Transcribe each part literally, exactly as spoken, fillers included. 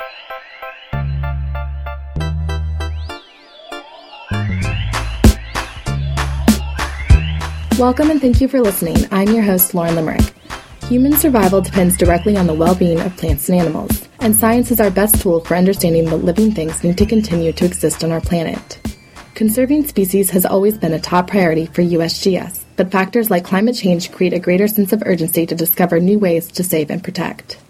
Welcome and thank you for listening. I'm your host, Lauren Limerick. Human survival depends directly on the well-being of plants and animals, and science is our best tool for understanding what living things need to continue to exist on our planet. Conserving species has always been a top priority for U S G S, but factors like climate change create a greater sense of urgency to discover new ways to save and protect.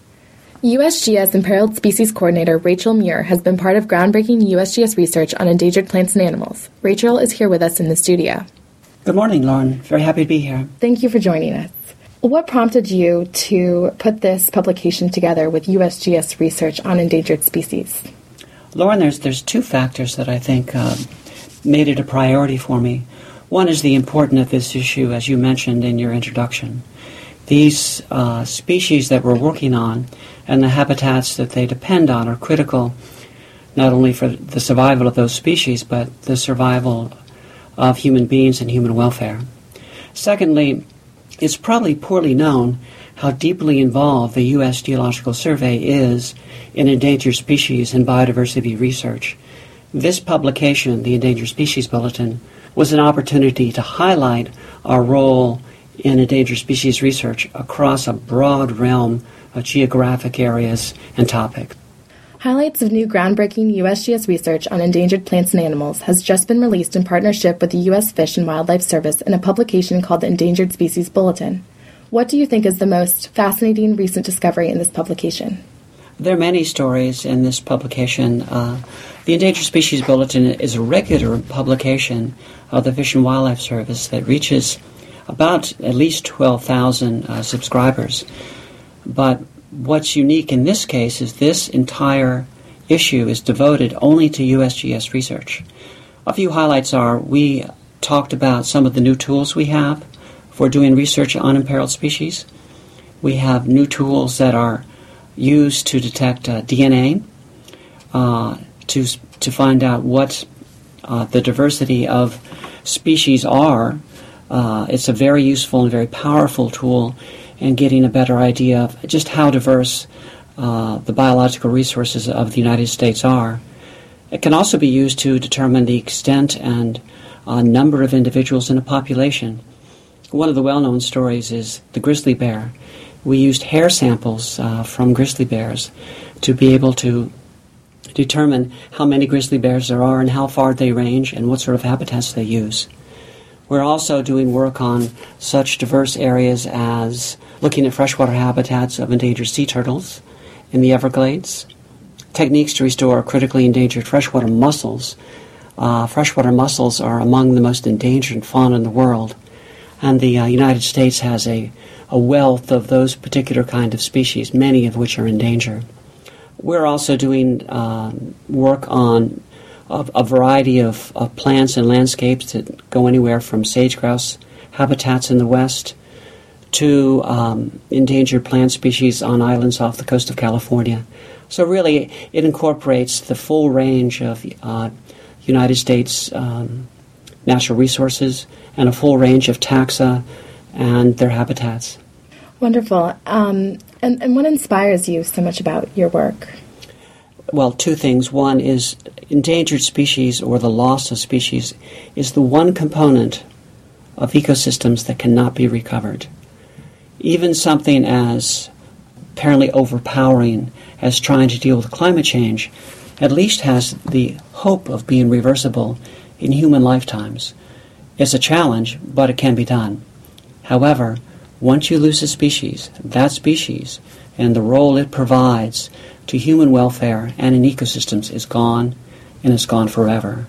U S G S Imperiled Species Coordinator Rachel Muir has been part of groundbreaking U S G S research on endangered plants and animals. Rachel is here with us in the studio. Good morning, Lauren. Very happy to be here. Thank you for joining us. What prompted you to put this publication together with U S G S research on endangered species? Lauren, there's there's two factors that I think uh, made it a priority for me. One is the importance of this issue, as you mentioned in your introduction. These uh, species that we're working on and the habitats that they depend on are critical not only for the survival of those species, but the survival of human beings and human welfare. Secondly, it's probably poorly known how deeply involved the U S Geological Survey is in endangered species and biodiversity research. This publication, the Endangered Species Bulletin, was an opportunity to highlight our role in endangered species research across a broad realm of geographic areas and topics. Highlights of new groundbreaking U S G S research on endangered plants and animals has just been released in partnership with the U S Fish and Wildlife Service in a publication called the Endangered Species Bulletin. What do you think is the most fascinating recent discovery in this publication? There are many stories in this publication. Uh, the Endangered Species Bulletin is a regular publication of the Fish and Wildlife Service that reaches about at least twelve thousand uh, subscribers. But what's unique in this case is this entire issue is devoted only to U S G S research. A few highlights are we talked about some of the new tools we have for doing research on imperiled species. We have new tools that are used to detect uh, D N A, uh, to to find out what uh, the diversity of species are. Uh, it's a very useful and very powerful tool in getting a better idea of just how diverse uh, the biological resources of the United States are. It can also be used to determine the extent and uh, number of individuals in a population. One of the well-known stories is the grizzly bear. We used hair samples uh, from grizzly bears to be able to determine how many grizzly bears there are and how far they range and what sort of habitats they use. We're also doing work on such diverse areas as looking at freshwater habitats of endangered sea turtles in the Everglades, techniques to restore critically endangered freshwater mussels. Uh, freshwater mussels are among the most endangered fauna in the world, and the uh, United States has a, a wealth of those particular kind of species, many of which are endangered. We're also doing uh, work on a, a variety of, of plants and landscapes that go anywhere from sage-grouse habitats in the west to um, endangered plant species on islands off the coast of California. So really, it incorporates the full range of uh, United States um, natural resources and a full range of taxa and their habitats. Wonderful. Um, and, and what inspires you so much about your work? Well, two things. One is endangered species, or the loss of species, is the one component of ecosystems that cannot be recovered. Even something as apparently overpowering as trying to deal with climate change at least has the hope of being reversible in human lifetimes. It's a challenge, but it can be done. However, once you lose a species, that species and the role it provides to human welfare and in ecosystems is gone, and it's gone forever.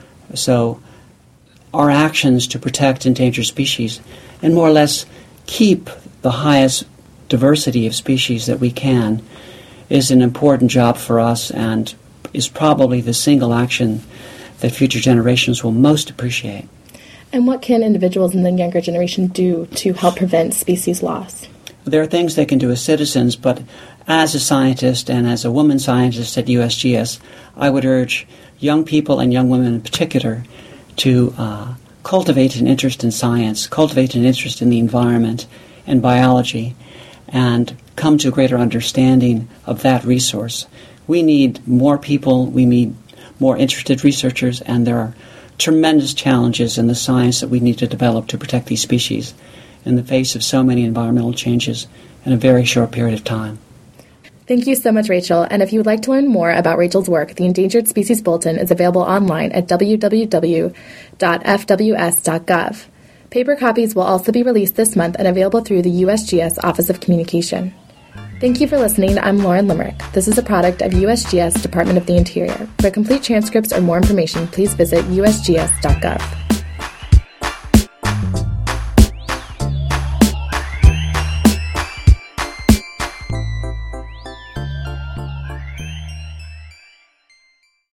So our actions to protect endangered species and more or less keep the highest diversity of species that we can is an important job for us and is probably the single action that future generations will most appreciate. And what can individuals in the younger generation do to help prevent species loss? There are things they can do as citizens, but as a scientist and as a woman scientist at U S G S, I would urge young people and young women in particular to uh, cultivate an interest in science, cultivate an interest in the environment and biology, and come to a greater understanding of that resource, We need more people, we need more interested researchers, and there are tremendous challenges in the science that we need to develop to protect these species in the face of so many environmental changes in a very short period of time. Thank you so much, Rachel. And if you would like to learn more about Rachel's work, the Endangered Species Bulletin is available online at w w w dot f w s dot gov. Paper copies will also be released this month and available through the U S G S Office of Communication. Thank you for listening. I'm Lauren Limerick. This is a product of U S G S Department of the Interior. For complete transcripts or more information, please visit u s g s dot gov.